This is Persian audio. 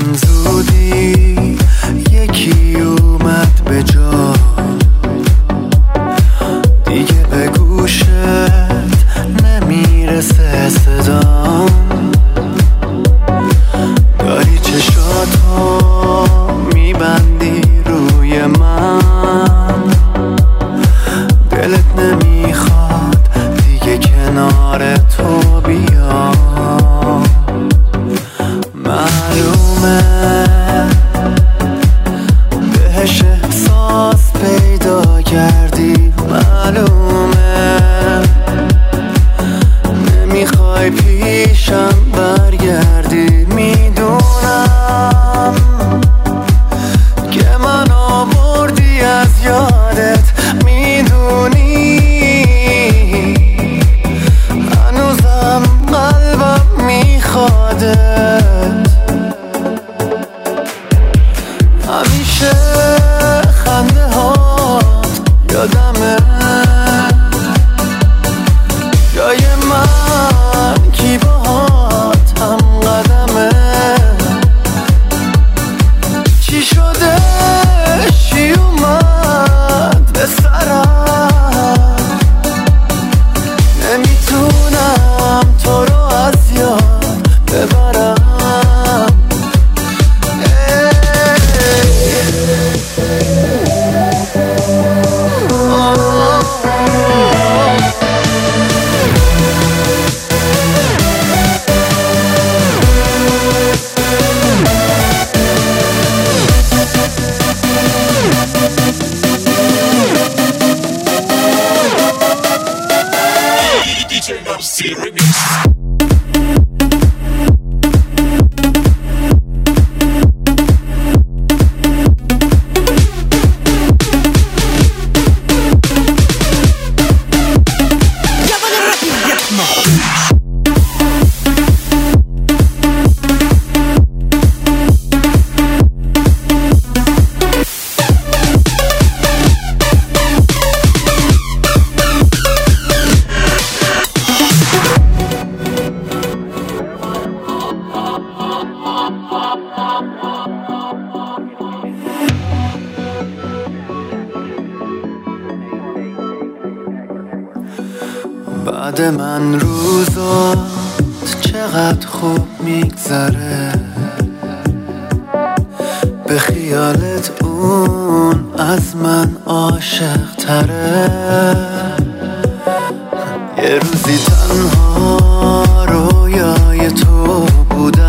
زودی یکی اومد به جا، دیگه به گوشت نمیرسه صدام. داری چشاتو میبندی روی من، دلت نمیخواد دیگه کنار تو بیام. معلومه بهش احساس پیدا کردی، معلومه نمیخوای پیشم برگردی. میدونم که منو بردی از یادت، میدونی هنوزم قلبم میخوادت. همیشه خنده هات یادمه، جای من کی باهات هم قدمه. چی شده چی اومد به سرم، نمیتونم تو رو از یاد ببرم. بعد من روزات چقدر خوب میگذره، به خیالت اون از من عاشق تره. یه روزی تنها رویای تو بودم،